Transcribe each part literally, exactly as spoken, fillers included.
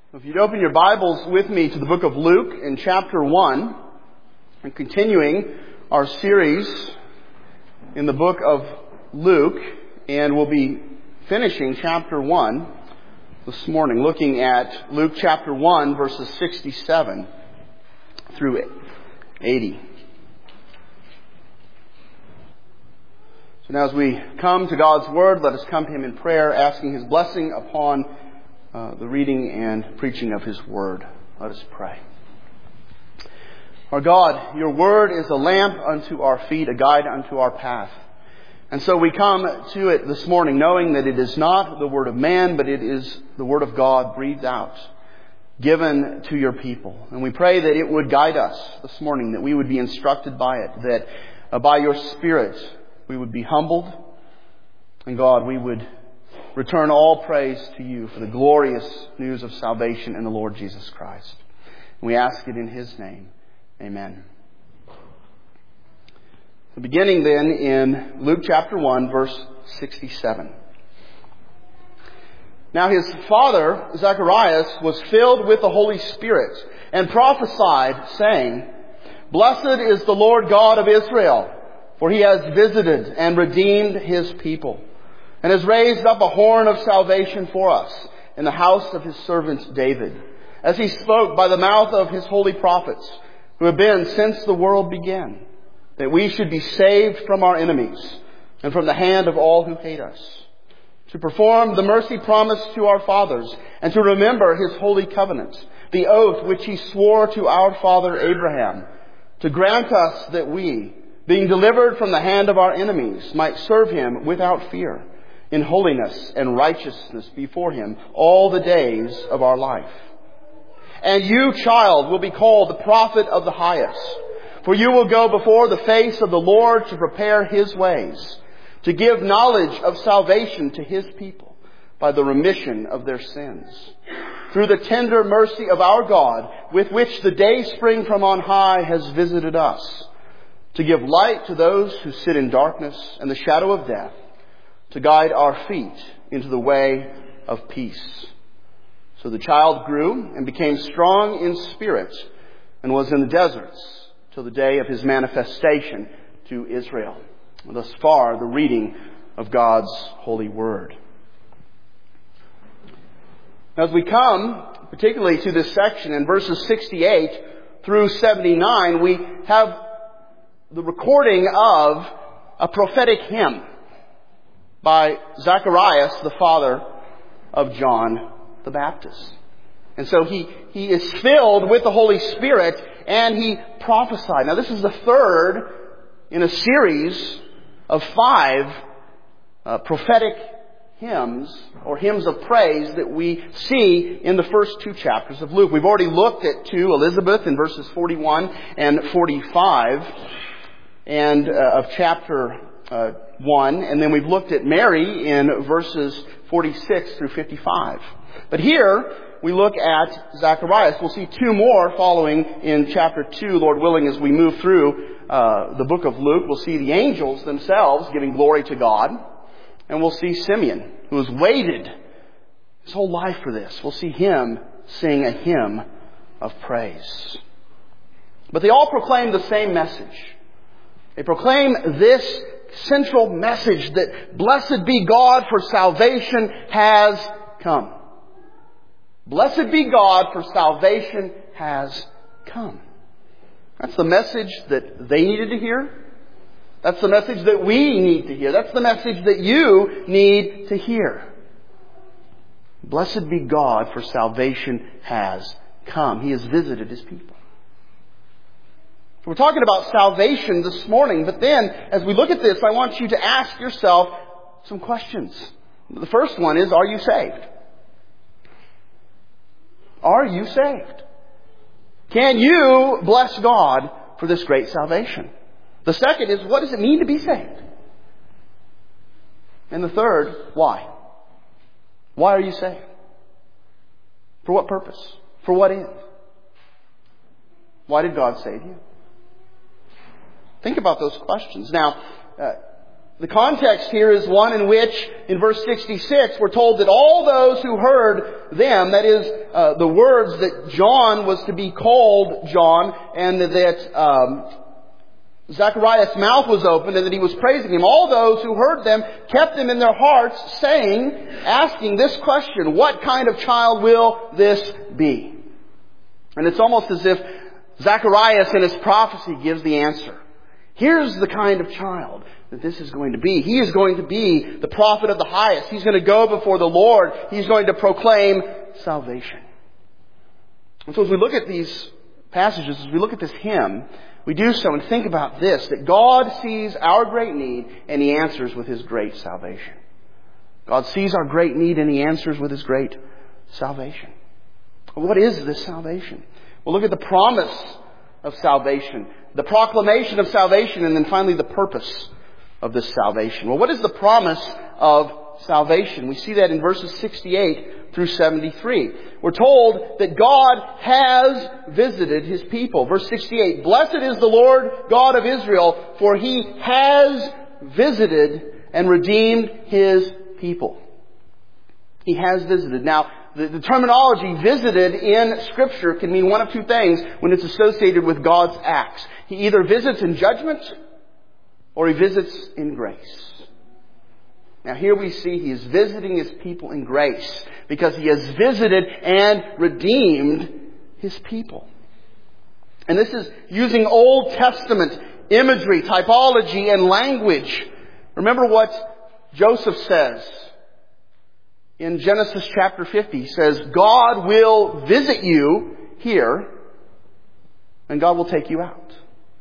If you'd open your Bibles with me to the book of Luke in chapter one, and continuing our series in the book of Luke, and we'll be finishing chapter one this morning, looking at Luke chapter one, verses sixty-seven through eighty. So now as we come to God's Word, let us come to Him in prayer, asking His blessing upon Uh, the reading and preaching of His Word. Let us pray. Our God, Your Word is a lamp unto our feet, a guide unto our path. And so we come to it this morning knowing that it is not the Word of man, but it is the Word of God breathed out, given to Your people. And we pray that it would guide us this morning, that we would be instructed by it, that uh, by Your Spirit we would be humbled, and God, we would return all praise to You for the glorious news of salvation in the Lord Jesus Christ. And we ask it in His name. Amen. So beginning then in Luke chapter one, verse sixty-seven. Now his father, Zacharias, was filled with the Holy Spirit and prophesied, saying, Blessed is the Lord God of Israel, for He has visited and redeemed His people, and has raised up a horn of salvation for us in the house of His servant David, as He spoke by the mouth of His holy prophets, who have been since the world began, that we should be saved from our enemies and from the hand of all who hate us, to perform the mercy promised to our fathers, and to remember His holy covenant, the oath which He swore to our father Abraham, to grant us that we, being delivered from the hand of our enemies, might serve Him without fear, in holiness and righteousness before Him all the days of our life. And you, child, will be called the prophet of the highest, for you will go before the face of the Lord to prepare His ways, to give knowledge of salvation to His people by the remission of their sins, through the tender mercy of our God, with which the day spring from on high has visited us, to give light to those who sit in darkness and the shadow of death, to guide our feet into the way of peace. So the child grew and became strong in spirit, and was in the deserts till the day of His manifestation to Israel. Thus far, the reading of God's holy word. As we come, particularly to this section in verses sixty-eight through seventy-nine, we have the recording of a prophetic hymn by Zacharias, the father of John the Baptist. And so he, he is filled with the Holy Spirit, and he prophesied. Now this is the third in a series of five uh, prophetic hymns, or hymns of praise, that we see in the first two chapters of Luke. We've already looked at two, Elizabeth in verses forty-one and forty-five, and uh, of chapter Uh, one, and then we've looked at Mary in verses forty-six through fifty-five. But here we look at Zacharias. We'll see two more following in chapter two, Lord willing, as we move through uh, the book of Luke. We'll see the angels themselves giving glory to God, and we'll see Simeon, who has waited his whole life for this. We'll see him sing a hymn of praise. But they all proclaim the same message. They proclaim this central message that blessed be God, for salvation has come. Blessed be God, for salvation has come. That's the message that they needed to hear. That's the message that we need to hear. That's the message that you need to hear. Blessed be God, for salvation has come. He has visited His people. We're talking about salvation this morning, but then as we look at this, I want you to ask yourself some questions. The first one is, are you saved? Are you saved? Can you bless God for this great salvation? The second is, what does it mean to be saved? And the third, why? Why are you saved? For what purpose? For what end? Why did God save you? Think about those questions. Now, uh, The context here is one in which, in verse sixty-six, we're told that all those who heard them, that is, uh, the words that John was to be called John, and that um, Zechariah's mouth was opened and that he was praising him, all those who heard them kept them in their hearts, saying, asking this question, what kind of child will this be? And it's almost as if Zacharias in his prophecy gives the answer. Here's the kind of child that this is going to be. He is going to be the prophet of the highest. He's going to go before the Lord. He's going to proclaim salvation. And so as we look at these passages, as we look at this hymn, we do so and think about this, that God sees our great need and He answers with His great salvation. God sees our great need and He answers with His great salvation. What is this salvation? Well, look at the promise of salvation, the proclamation of salvation, and then finally the purpose of this salvation. Well, what is the promise of salvation? We see that in verses sixty-eight through seventy-three. We're told that God has visited His people. Verse sixty-eight, blessed is the Lord God of Israel, for He has visited and redeemed His people. He has visited. Now, the, the terminology visited in Scripture can mean one of two things when it's associated with God's acts. He either visits in judgment or He visits in grace. Now here we see He is visiting His people in grace because He has visited and redeemed His people. And this is using Old Testament imagery, typology, and language. Remember what Joseph says in Genesis chapter fifty. He says, God will visit you here and God will take you out.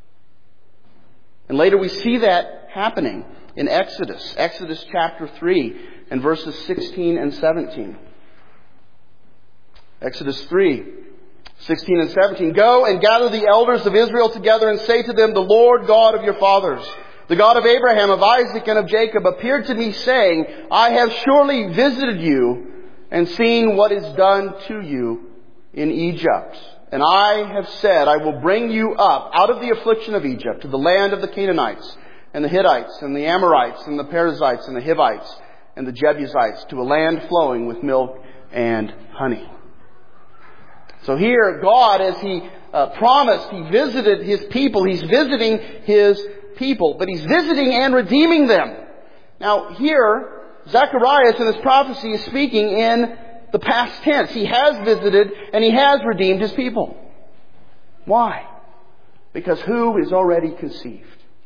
And later we see that happening in Exodus. Exodus chapter three and verses sixteen and seventeen. Exodus three, sixteen and seventeen. Go and gather the elders of Israel together and say to them, the Lord God of your fathers, the God of Abraham, of Isaac, and of Jacob, appeared to me saying, I have surely visited you and seen what is done to you in Egypt. And I have said, I will bring you up out of the affliction of Egypt to the land of the Canaanites and the Hittites and the Amorites and the Perizzites and the Hivites and the Jebusites, to a land flowing with milk and honey. So here, God, as He uh, promised, He visited His people. He's visiting His people, but He's visiting and redeeming them. Now here, Zacharias in his prophecy is speaking in the past tense. He has visited and He has redeemed His people. Why? Because who is already conceived?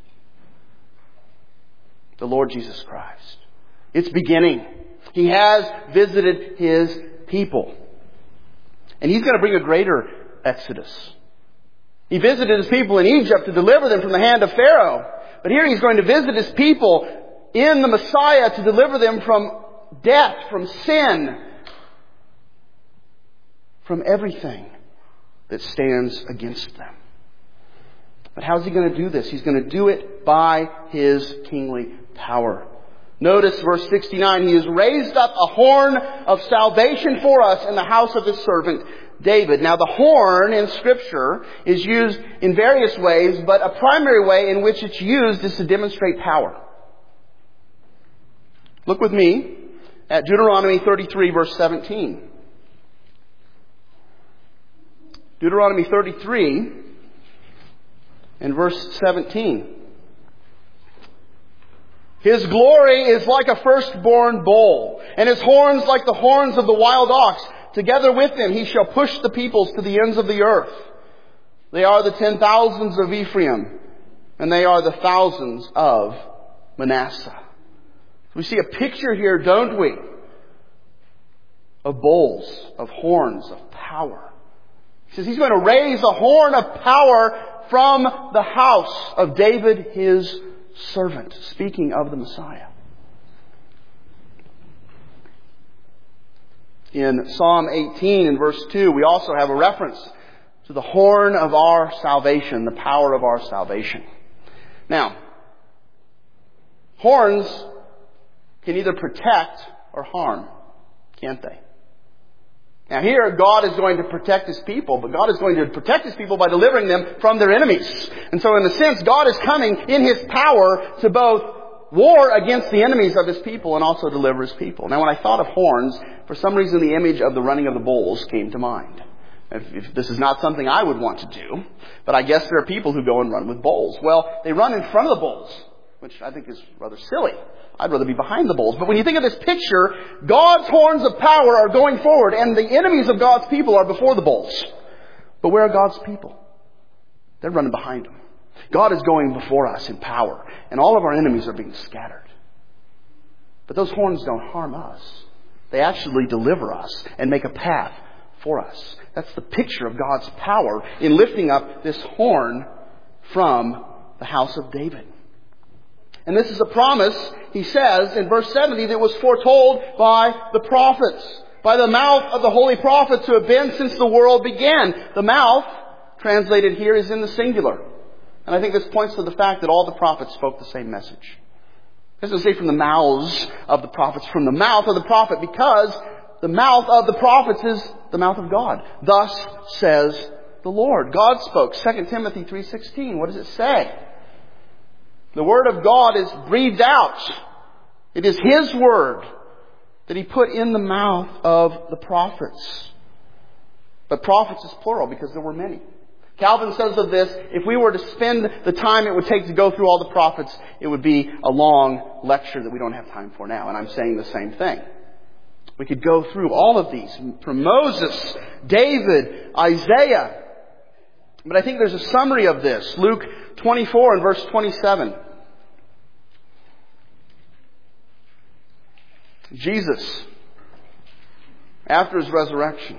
The Lord Jesus Christ. It's beginning. He has visited His people. And He's going to bring a greater exodus. He visited His people in Egypt to deliver them from the hand of Pharaoh. But here He's going to visit His people in the Messiah to deliver them from death, from sin, from everything that stands against them. But how's He going to do this? He's going to do it by His kingly power. Notice verse sixty-nine, He has raised up a horn of salvation for us in the house of His servant David. Now the horn in Scripture is used in various ways, but a primary way in which it's used is to demonstrate power. Look with me at Deuteronomy thirty-three verse seventeen. Deuteronomy thirty-three and verse seventeen. His glory is like a firstborn bull, and His horns like the horns of the wild ox. Together with Him He shall push the peoples to the ends of the earth. They are the ten thousands of Ephraim, and they are the thousands of Manasseh. We see a picture here, don't we, of bulls, of horns, of power. He says He's going to raise a horn of power from the house of David, His servant, speaking of the Messiah. In Psalm eighteen and verse two, we also have a reference to the horn of our salvation, the power of our salvation. Now, horns can either protect or harm, can't they? Now here, God is going to protect His people, but God is going to protect His people by delivering them from their enemies. And so in a sense, God is coming in His power to both war against the enemies of His people and also deliver His people. Now, when I thought of horns, for some reason the image of the running of the bulls came to mind. If, if this is not something I would want to do, but I guess there are people who go and run with bulls. Well, they run in front of the bulls, which I think is rather silly. I'd rather be behind the bulls. But when you think of this picture, God's horns of power are going forward, and the enemies of God's people are before the bulls. But where are God's people? They're running behind them. God is going before us in power, and all of our enemies are being scattered. But those horns don't harm us. They actually deliver us and make a path for us. That's the picture of God's power in lifting up this horn from the house of David. And this is a promise, he says in verse seventy, that was foretold by the prophets, by the mouth of the holy prophets who have been since the world began. The mouth, translated here, is in the singular. And I think this points to the fact that all the prophets spoke the same message. It doesn't say from the mouths of the prophets, from the mouth of the prophet, because the mouth of the prophets is the mouth of God. Thus says the Lord. God spoke. Second Timothy three sixteen. What does it say? The Word of God is breathed out. It is His Word that He put in the mouth of the prophets. But prophets is plural because there were many. Calvin says of this, if we were to spend the time it would take to go through all the prophets, it would be a long lecture that we don't have time for now. And I'm saying the same thing. We could go through all of these, from Moses, David, Isaiah. But I think there's a summary of this. Luke twenty-four and verse twenty-seven. Jesus, after His resurrection,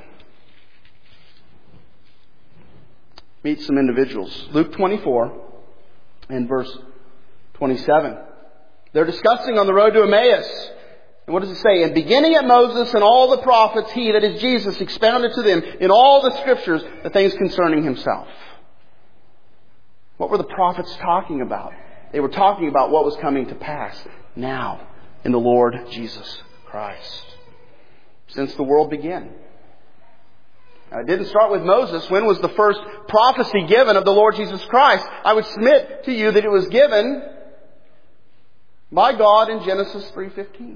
meets some individuals. Luke twenty-four and verse twenty-seven. They're discussing on the road to Emmaus. And what does it say? And beginning at Moses and all the prophets, He, that is Jesus, expounded to them in all the Scriptures the things concerning Himself. What were the prophets talking about? They were talking about what was coming to pass now in the Lord Jesus Christ. Since the world began. Now, it didn't start with Moses. When was the first prophecy given of the Lord Jesus Christ? I would submit to you that it was given by God in Genesis three fifteen.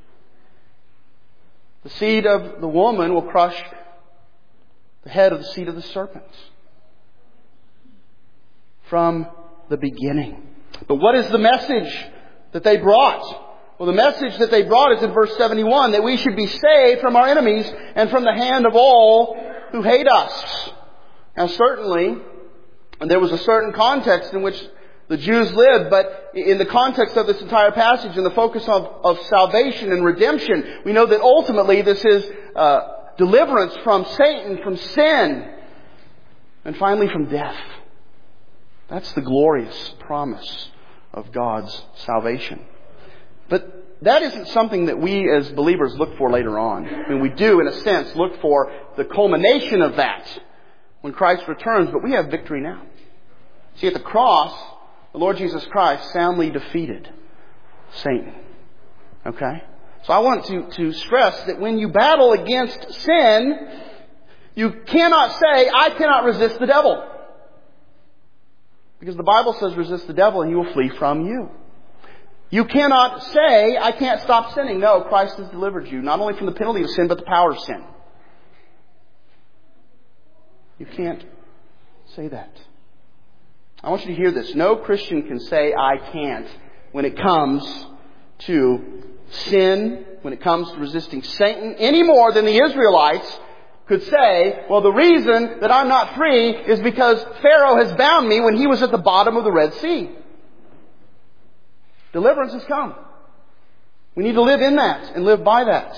The seed of the woman will crush the head of the seed of the serpent. From the beginning. But what is the message that they brought? Well, the message that they brought is in verse seventy-one, that we should be saved from our enemies and from the hand of all who hate us. Now certainly, and there was a certain context in which the Jews lived, but in the context of this entire passage and the focus of, of salvation and redemption, we know that ultimately this is uh, deliverance from Satan, from sin, and finally from death. That's the glorious promise of God's salvation. But that isn't something that we as believers look for later on. I mean, we do, in a sense, look for the culmination of that when Christ returns, but we have victory now. See, at the cross, the Lord Jesus Christ soundly defeated Satan. Okay? So I want to, to stress that when you battle against sin, you cannot say, I cannot resist the devil. Because the Bible says resist the devil and he will flee from you. You cannot say, I can't stop sinning. No, Christ has delivered you, not only from the penalty of sin, but the power of sin. You can't say that. I want you to hear this. No Christian can say, I can't, when it comes to sin, when it comes to resisting Satan, any more than the Israelites could say, well, the reason that I'm not free is because Pharaoh has bound me when he was at the bottom of the Red Sea. Deliverance has come. We need to live in that and live by that.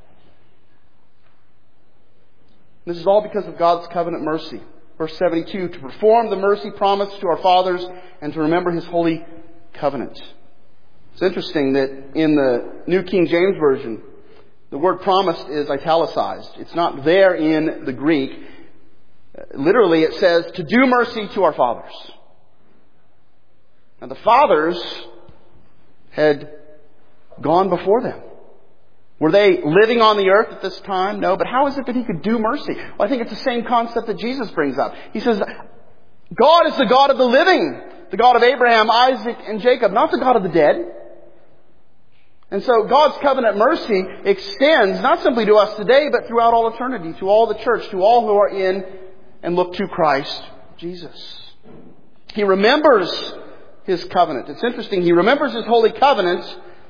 This is all because of God's covenant mercy. Verse seventy-two, to perform the mercy promised to our fathers and to remember His holy covenant. It's interesting that in the New King James Version, the word promised is italicized. It's not there in the Greek. Literally, it says, to do mercy to our fathers. Now, the fathers had gone before them. Were they living on the earth at this time? No. But how is it that He could do mercy? Well, I think it's the same concept that Jesus brings up. He says, God is the God of the living. The God of Abraham, Isaac, and Jacob. Not the God of the dead. And so God's covenant mercy extends not simply to us today, but throughout all eternity, to all the church, to all who are in and look to Christ Jesus. He remembers His covenant. It's interesting. He remembers His holy covenant,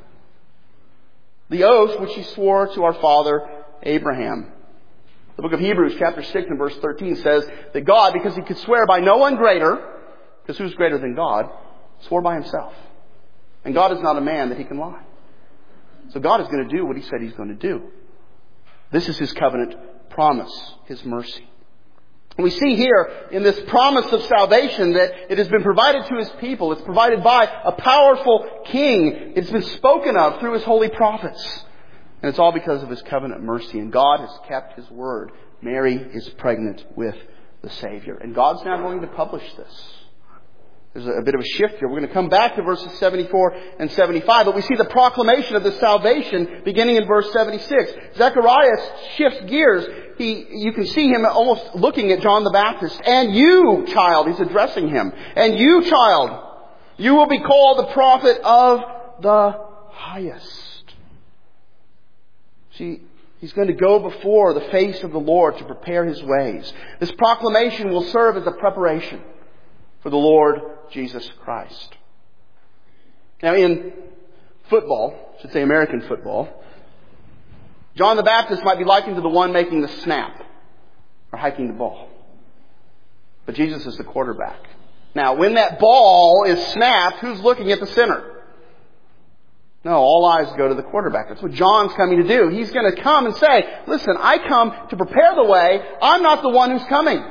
the oath which He swore to our father Abraham. The book of Hebrews chapter six and verse thirteen says that God, because He could swear by no one greater, because who's greater than God, swore by Himself. And God is not a man that He can lie. So God is going to do what He said He's going to do. This is His covenant promise, His mercy. And we see here in this promise of salvation that it has been provided to His people. It's provided by a powerful king. It's been spoken of through His holy prophets. And it's all because of His covenant mercy. And God has kept His word. Mary is pregnant with the Savior. And God's now going to publish this. There's a bit of a shift here. We're going to come back to verses seventy-four and seventy-five. But we see the proclamation of the salvation beginning in verse seventy-six. Zechariah shifts gears. He, you can see him almost looking at John the Baptist. And you, child, he's addressing him. And you, child, you will be called the prophet of the highest. See, he's going to go before the face of the Lord to prepare His ways. This proclamation will serve as a preparation for the Lord Jesus Christ. Now in football, I should say American football, John the Baptist might be likened to the one making the snap or hiking the ball. But Jesus is the quarterback. Now when that ball is snapped, who's looking at the center? No, all eyes go to the quarterback. That's what John's coming to do. He's going to come and say, listen, I come to prepare the way. I'm not the one who's coming.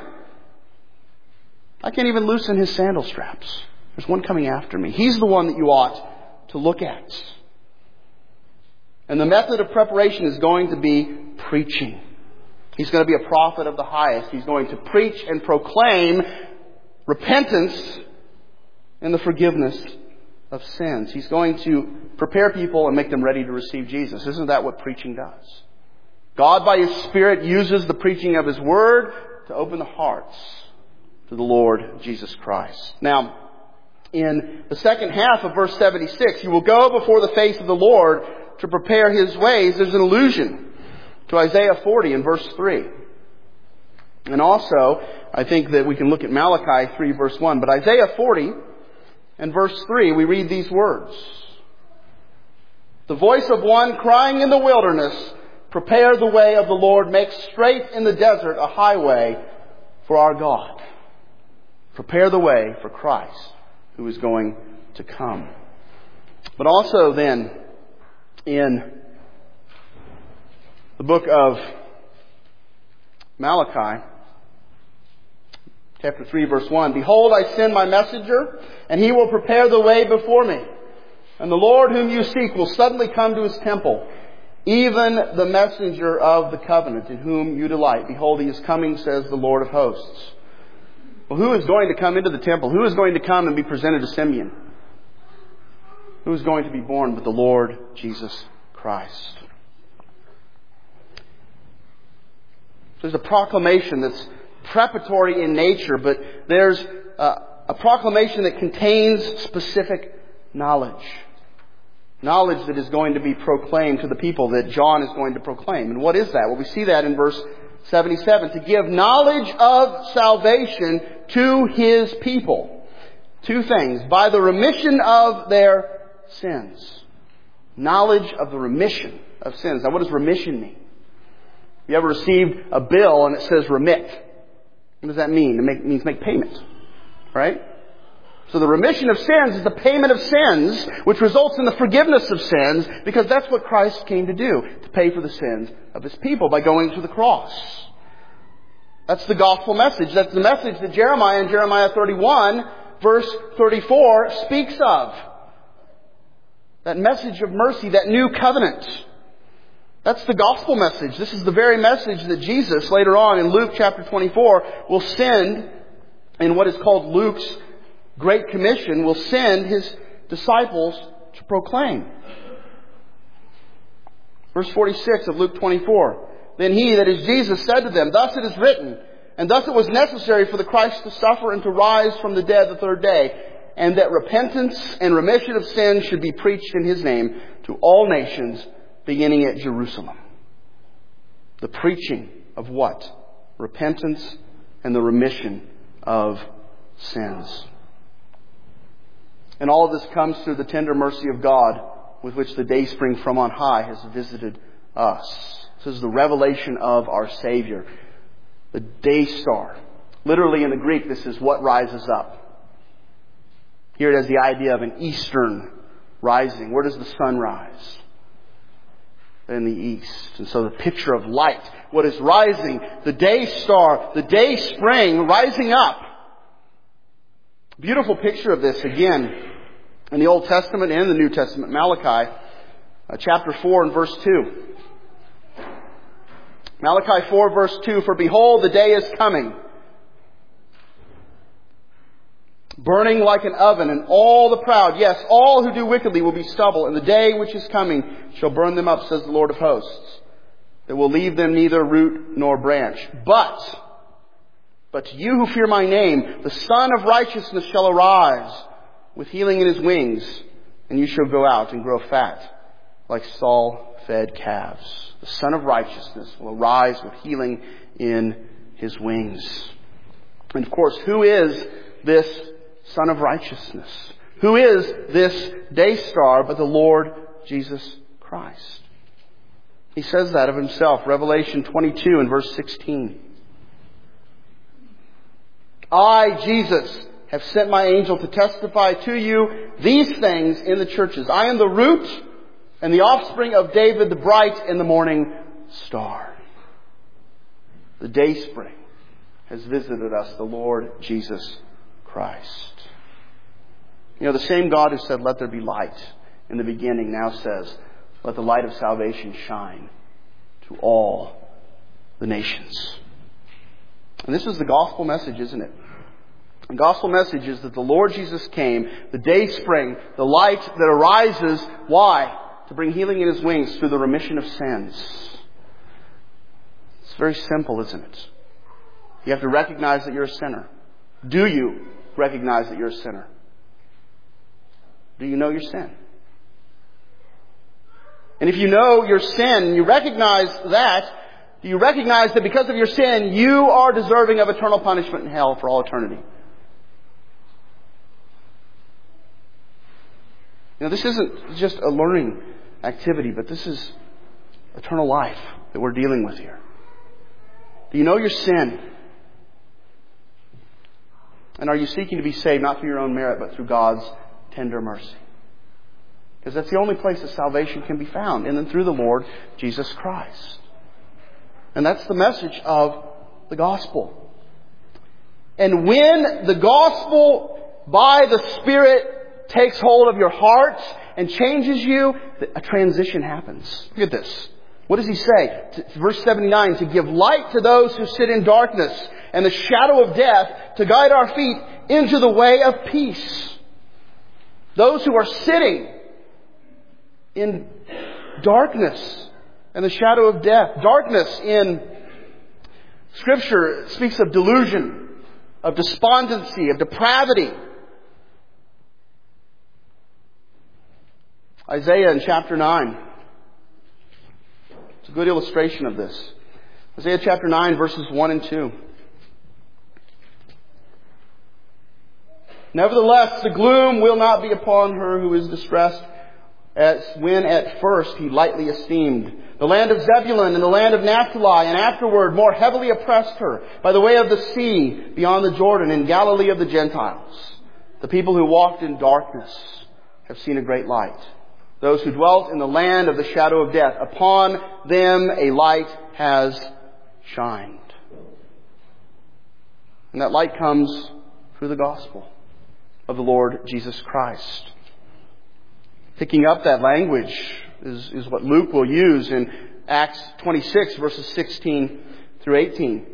I can't even loosen His sandal straps. There's one coming after me. He's the one that you ought to look at. And the method of preparation is going to be preaching. He's going to be a prophet of the highest. He's going to preach and proclaim repentance and the forgiveness of sins. He's going to prepare people and make them ready to receive Jesus. Isn't that what preaching does? God, by His Spirit, uses the preaching of His Word to open the hearts to the Lord Jesus Christ. Now, in the second half of verse seventy-six, you will go before the face of the Lord to prepare His ways. There's an allusion to Isaiah forty in verse three. And also, I think that we can look at Malachi three verse one. But Isaiah forty and verse three, we read these words. The voice of one crying in the wilderness, prepare the way of the Lord, make straight in the desert a highway for our God. Prepare the way for Christ, who is going to come. But also then, in the book of Malachi, chapter three, verse one, behold, I send my messenger, and he will prepare the way before me. And the Lord whom you seek will suddenly come to His temple, even the messenger of the covenant in whom you delight. Behold, He is coming, says the Lord of hosts. Well, who is going to come into the temple? Who is going to come and be presented to Simeon? Who is going to be born but the Lord Jesus Christ? There's a proclamation that's preparatory in nature, but there's a, a proclamation that contains specific knowledge. Knowledge that is going to be proclaimed to the people that John is going to proclaim. And what is that? Well, we see that in verse seventy-seven. To give knowledge of salvation to His people. Two things. By the remission of their sins. Knowledge of the remission of sins. Now, what does remission mean? You ever received a bill and it says remit? What does that mean? It, make, it means make payment. Right? So the remission of sins is the payment of sins, which results in the forgiveness of sins, because that's what Christ came to do, to pay for the sins of His people by going to the cross. That's the gospel message. That's the message that Jeremiah in Jeremiah thirty-one, verse thirty-four, speaks of. That message of mercy, that new covenant. That's the gospel message. This is the very message that Jesus, later on in Luke chapter twenty-four, will send in what is called Luke's Great Commission, will send His disciples to proclaim. Verse forty-six of Luke twenty-four. Then He, that is Jesus, said to them, thus it is written, and thus it was necessary for the Christ to suffer and to rise from the dead the third day, and that repentance and remission of sins should be preached in His name to all nations, beginning at Jerusalem. The preaching of what? Repentance and the remission of sins. And all of this comes through the tender mercy of God with which the dayspring from on high has visited us. This is the revelation of our Savior. The day star. Literally in the Greek, this is what rises up. Here it has the idea of an eastern rising. Where does the sun rise? In the east. And so the picture of light, what is rising, the day star, the day spring rising up. Beautiful picture of this again in the Old Testament and the New Testament. Malachi uh, chapter four and verse two. Malachi four verse two, for behold, the day is coming, burning like an oven, and all the proud, yes, all who do wickedly will be stubble, and the day which is coming shall burn them up, says the Lord of hosts. That will leave them neither root nor branch. But, but to you who fear my name, the Son of Righteousness shall arise with healing in his wings, and you shall go out and grow fat like stall-fed calves. The Son of Righteousness will arise with healing in his wings. And of course, who is this Son of Righteousness? Who is this day star but the Lord Jesus Christ? He says that of himself. Revelation twenty-two and verse sixteen. I, Jesus, have sent my angel to testify to you these things in the churches. I am the root and the offspring of David, the bright and the morning star. The dayspring has visited us, the Lord Jesus Christ. You know, the same God who said, let there be light in the beginning, now says, let the light of salvation shine to all the nations. And this is the gospel message, isn't it? The gospel message is that the Lord Jesus came, the day spring, the light that arises. Why? To bring healing in his wings through the remission of sins. It's very simple, isn't it? You have to recognize that you're a sinner. Do you recognize that you're a sinner? Do you know your sin? And if you know your sin, you recognize that, do you recognize that because of your sin, you are deserving of eternal punishment in hell for all eternity? You know, this isn't just a learning activity, but this is eternal life that we're dealing with here. Do you know your sin? And are you seeking to be saved not through your own merit, but through God's tender mercy? Because that's the only place that salvation can be found, and then through the Lord Jesus Christ. And that's the message of the gospel. And when the gospel by the Spirit takes hold of your heart and changes you, a transition happens. Look at this. What does he say? Verse seventy-nine, to give light to those who sit in darkness and the shadow of death, to guide our feet into the way of peace. Those who are sitting in darkness and the shadow of death. Darkness in Scripture speaks of delusion, of despondency, of depravity. Isaiah in chapter nine. It's a good illustration of this. Isaiah chapter nine verses one and two. Nevertheless, the gloom will not be upon her who is distressed, as when at first he lightly esteemed the land of Zebulun and the land of Naphtali, and afterward more heavily oppressed her by the way of the sea beyond the Jordan, in Galilee of the Gentiles. The people who walked in darkness have seen a great light. Those who dwelt in the land of the shadow of death, upon them a light has shined. And that light comes through the gospel of the Lord Jesus Christ. Picking up that language is, is what Luke will use in Acts twenty-six, verses sixteen through eighteen.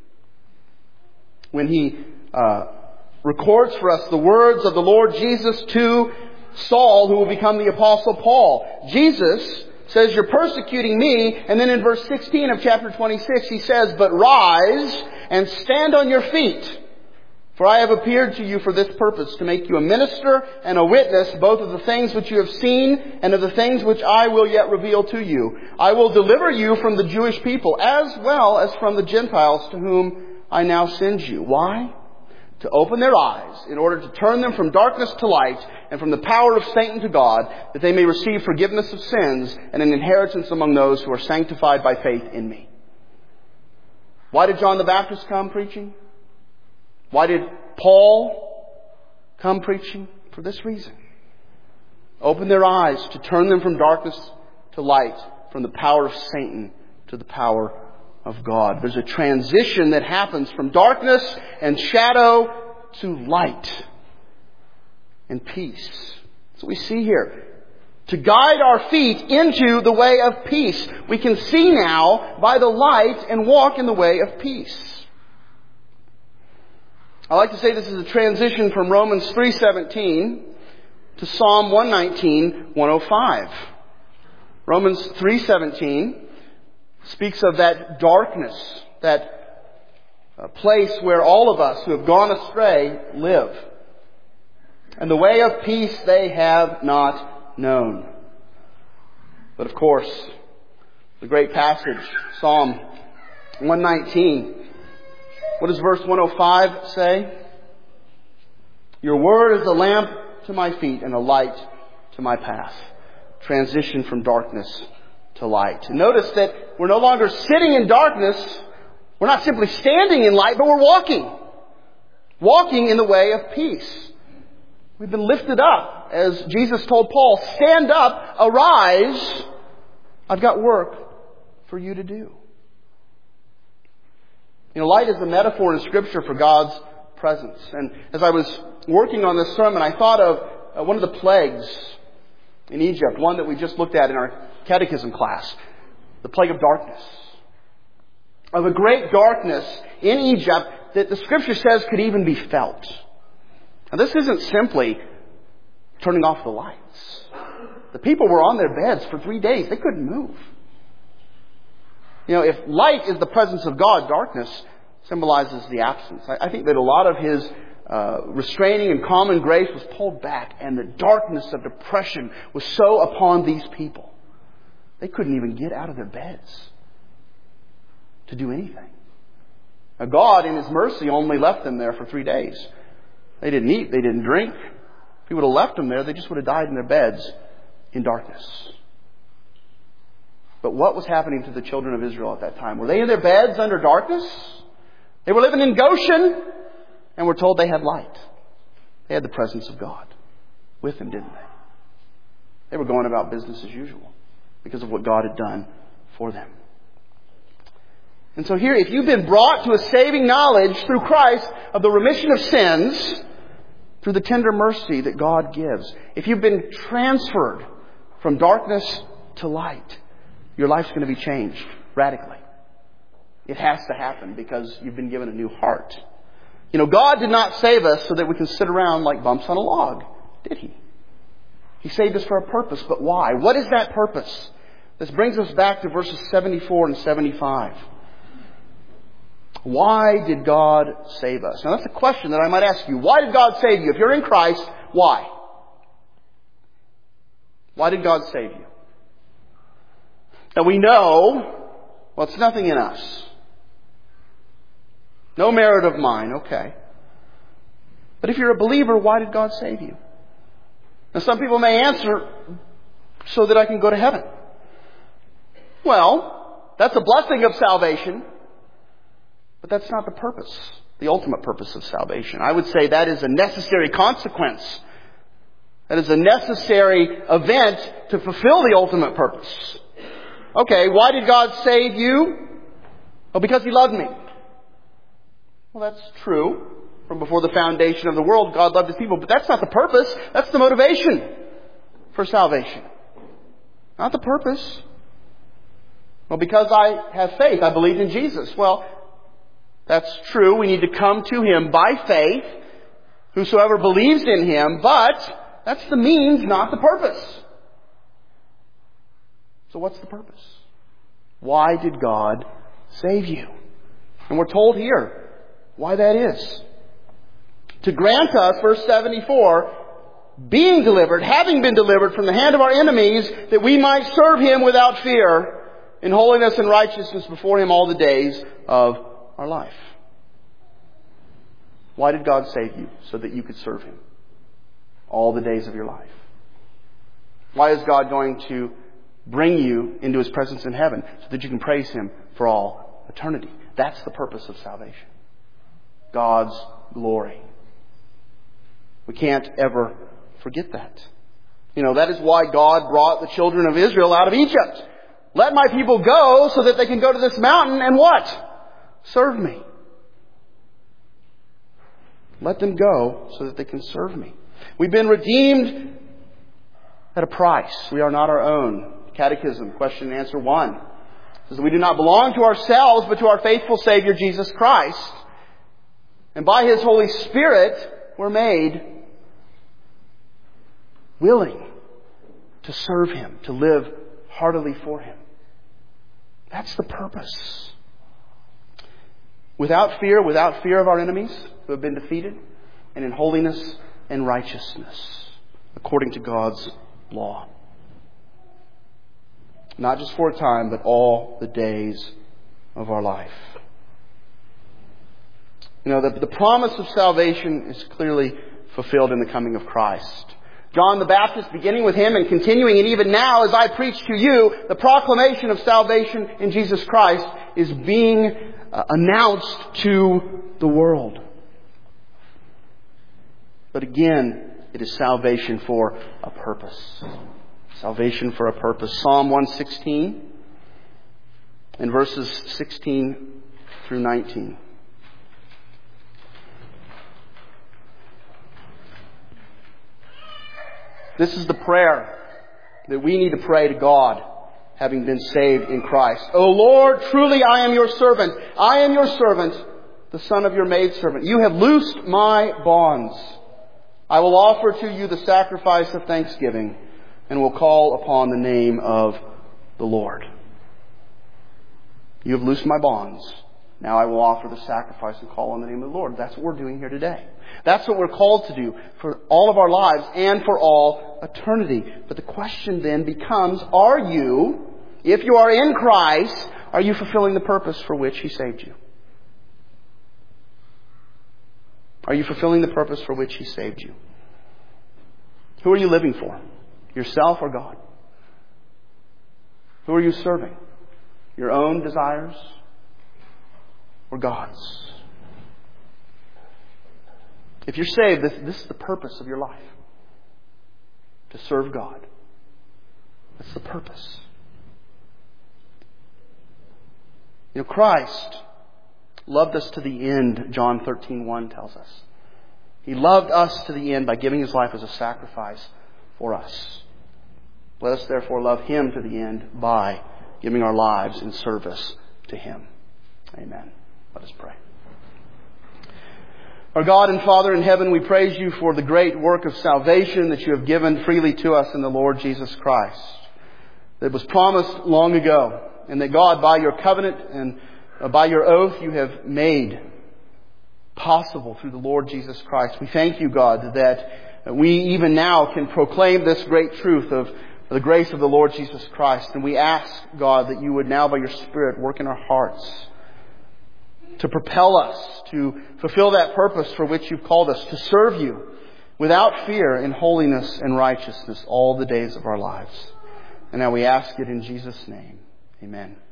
When he uh, records for us the words of the Lord Jesus to Saul, who will become the Apostle Paul. Jesus says, you're persecuting me. And then in verse sixteen of chapter twenty-six, he says, but rise and stand on your feet, For I have appeared to you for this purpose, to make you a minister and a witness, both of the things which you have seen and of the things which I will yet reveal to you. I will deliver you from the Jewish people, as well as from the Gentiles to whom I now send you. Why? To open their eyes, in order to turn them from darkness to light, and from the power of Satan to God, that they may receive forgiveness of sins and an inheritance among those who are sanctified by faith in me. Why did John the Baptist come preaching? Why did Paul come preaching? For this reason. Open their eyes to turn them from darkness to light, from the power of Satan to the power of God. There's a transition that happens from darkness and shadow to light and peace. So we see here. To guide our feet into the way of peace. We can see now by the light and walk in the way of peace. I like to say this is a transition from Romans three seventeen to Psalm one nineteen, one oh five. Romans three seventeen speaks of that darkness, that place where all of us who have gone astray live. And the way of peace they have not known. But of course, the great passage, Psalm one nineteen. What does verse one oh five say? Your word is a lamp to my feet and a light to my path. Transition from darkness to light. Notice that we're no longer sitting in darkness. We're not simply standing in light, but we're walking. Walking in the way of peace. We've been lifted up. As Jesus told Paul, stand up, arise. I've got work for you to do. You know, light is a metaphor in Scripture for God's presence. And as I was working on this sermon, I thought of uh, one of the plagues in Egypt, one that we just looked at in our catechism class, the plague of darkness. Of a great darkness in Egypt that the Scripture says could even be felt. Now, this isn't simply turning off the lights. The people were on their beds for three days. They couldn't move. You know, if light is the presence of God, darkness symbolizes the absence. I, I think that a lot of His uh, restraining and common grace was pulled back, and the darkness of depression was so upon these people. They couldn't even get out of their beds to do anything. Now, God, in His mercy, only left them there for three days. They didn't eat. They didn't drink. If He would have left them there, they just would have died in their beds in darkness. But what was happening to the children of Israel at that time? Were they in their beds under darkness? They were living in Goshen, and we're told they had light. They had the presence of God with them, didn't they? They were going about business as usual because of what God had done for them. And so here, if you've been brought to a saving knowledge through Christ of the remission of sins, through the tender mercy that God gives, if you've been transferred from darkness to light, your life's going to be changed radically. It has to happen because you've been given a new heart. You know, God did not save us so that we can sit around like bumps on a log, did He? He saved us for a purpose, but why? What is that purpose? This brings us back to verses seventy-four and seventy-five. Why did God save us? Now that's a question that I might ask you. Why did God save you? If you're in Christ, why? Why did God save you? Now we know, well, it's nothing in us. No merit of mine, okay. But if you're a believer, why did God save you? Now some people may answer, so that I can go to heaven. Well, that's a blessing of salvation, but that's not the purpose, the ultimate purpose of salvation. I would say that is a necessary consequence. That is a necessary event to fulfill the ultimate purpose. Okay, why did God save you? Well, because He loved me. Well, that's true. From before the foundation of the world, God loved His people. But that's not the purpose. That's the motivation for salvation. Not the purpose. Well, because I have faith, I believe in Jesus. Well, that's true. We need to come to Him by faith. Whosoever believes in Him. But that's the means, not the purpose. So what's the purpose? Why did God save you? And we're told here why that is. to grant us, verse seventy-four, being delivered, having been delivered from the hand of our enemies, that we might serve Him without fear, in holiness and righteousness before Him all the days of our life. Why did God save you? So that you could serve Him all the days of your life. Why is God going to bring you into His presence in heaven? So that you can praise Him for all eternity. That's the purpose of salvation. God's glory. We can't ever forget that. You know, that is why God brought the children of Israel out of Egypt. Let my people go so that they can go to this mountain and what? Serve me. Let them go so that they can serve me. We've been redeemed at a price. We are not our own. Catechism, question and answer one. It says we do not belong to ourselves, but to our faithful Savior, Jesus Christ. And by His Holy Spirit, we're made willing to serve Him, to live heartily for Him. That's the purpose. Without fear, without fear of our enemies who have been defeated, and in holiness and righteousness, according to God's law. Not just for a time, but all the days of our life. You know, the, the promise of salvation is clearly fulfilled in the coming of Christ. John the Baptist, beginning with him and continuing, and even now as I preach to you, the proclamation of salvation in Jesus Christ is being uh, announced to the world. But again, it is salvation for a purpose. Salvation for a purpose. Psalm one sixteen and verses sixteen through nineteen. This is the prayer that we need to pray to God, having been saved in Christ. O Lord, truly I am your servant. I am your servant, the son of your maidservant. You have loosed my bonds. I will offer to you the sacrifice of thanksgiving and will call upon the name of the Lord. You have loosed my bonds. Now I will offer the sacrifice and call on the name of the Lord. That's what we're doing here today. That's what we're called to do for all of our lives and for all eternity. But the question then becomes, are you, if you are in Christ, are you fulfilling the purpose for which He saved you? Are you fulfilling the purpose for which He saved you? Who are you living for? Yourself or God? Who are you serving? Your own desires or God's? If you're saved, this, this is the purpose of your life. To serve God. That's the purpose. You know, Christ loved us to the end, John thirteen one tells us. He loved us to the end by giving His life as a sacrifice for us. Let us therefore love Him to the end by giving our lives in service to Him. Amen. Let us pray. Our God and Father in heaven, we praise You for the great work of salvation that You have given freely to us in the Lord Jesus Christ. That was promised long ago, and that God, by Your covenant and by Your oath, You have made possible through the Lord Jesus Christ. We thank You, God, that we even now can proclaim this great truth of the grace of the Lord Jesus Christ. And we ask, God, that You would now by Your Spirit work in our hearts to propel us to fulfill that purpose for which You've called us, to serve You without fear in holiness and righteousness all the days of our lives. And now we ask it in Jesus' name. Amen.